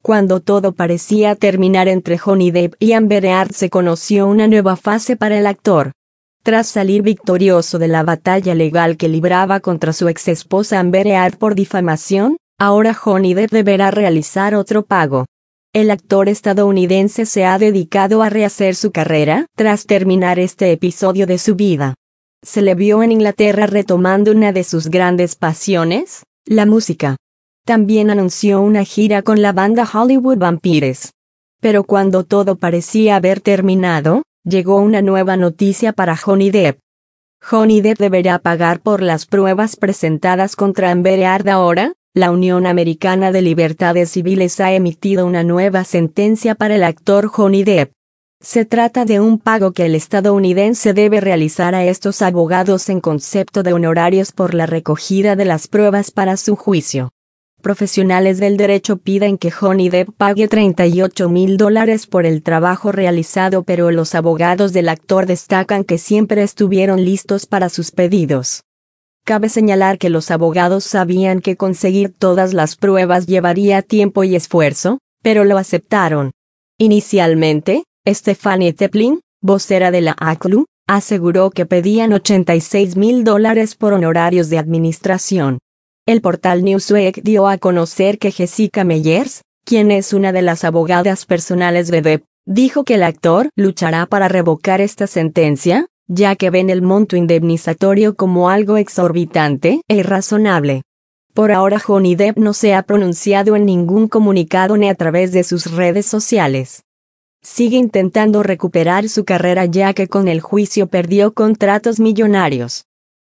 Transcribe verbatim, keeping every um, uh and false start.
Cuando todo parecía terminar entre Johnny Depp y Amber Heard, se conoció una nueva fase para el actor. Tras salir victorioso de la batalla legal que libraba contra su exesposa Amber Heard por difamación, ahora Johnny Depp deberá realizar otro pago. El actor estadounidense se ha dedicado a rehacer su carrera tras terminar este episodio de su vida. Se le vio en Inglaterra retomando una de sus grandes pasiones, la música. También anunció una gira con la banda Hollywood Vampires. Pero cuando todo parecía haber terminado, llegó una nueva noticia para Johnny Depp. Johnny Depp deberá pagar por las pruebas presentadas contra Amber Heard. Ahora, la Unión Americana de Libertades Civiles ha emitido una nueva sentencia para el actor Johnny Depp. Se trata de un pago que el estadounidense debe realizar a estos abogados en concepto de honorarios por la recogida de las pruebas para su juicio. Profesionales del derecho piden que Johnny Depp pague treinta y ocho mil dólares por el trabajo realizado, pero los abogados del actor destacan que siempre estuvieron listos para sus pedidos. Cabe señalar que los abogados sabían que conseguir todas las pruebas llevaría tiempo y esfuerzo, pero lo aceptaron. Inicialmente, Stephanie Teplin, vocera de la A C L U, aseguró que pedían ochenta y seis mil dólares por honorarios de administración. El portal Newsweek dio a conocer que Jessica Meyers, quien es una de las abogadas personales de Depp, dijo que el actor luchará para revocar esta sentencia, ya que ven el monto indemnizatorio como algo exorbitante e irrazonable. Por ahora Johnny Depp no se ha pronunciado en ningún comunicado ni a través de sus redes sociales. Sigue intentando recuperar su carrera, ya que con el juicio perdió contratos millonarios.